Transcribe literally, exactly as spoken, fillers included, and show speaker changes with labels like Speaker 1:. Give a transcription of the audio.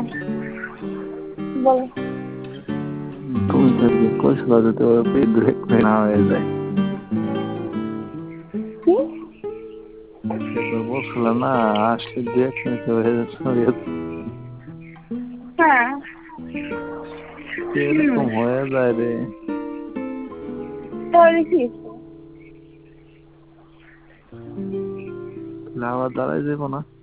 Speaker 1: বলো।
Speaker 2: তুমি তো কইছিলা যে তোর পেট ব্রেক না হয়ে যায়।
Speaker 1: কি?
Speaker 2: তো বলছিল না আসলে দু এক মিনিটে হয়ে যাচ্ছে।
Speaker 1: হ্যাঁ
Speaker 2: এরকম হয়ে যায় রে।
Speaker 1: তাহলে কি?
Speaker 2: আবার দাঁড়াই যাবো না।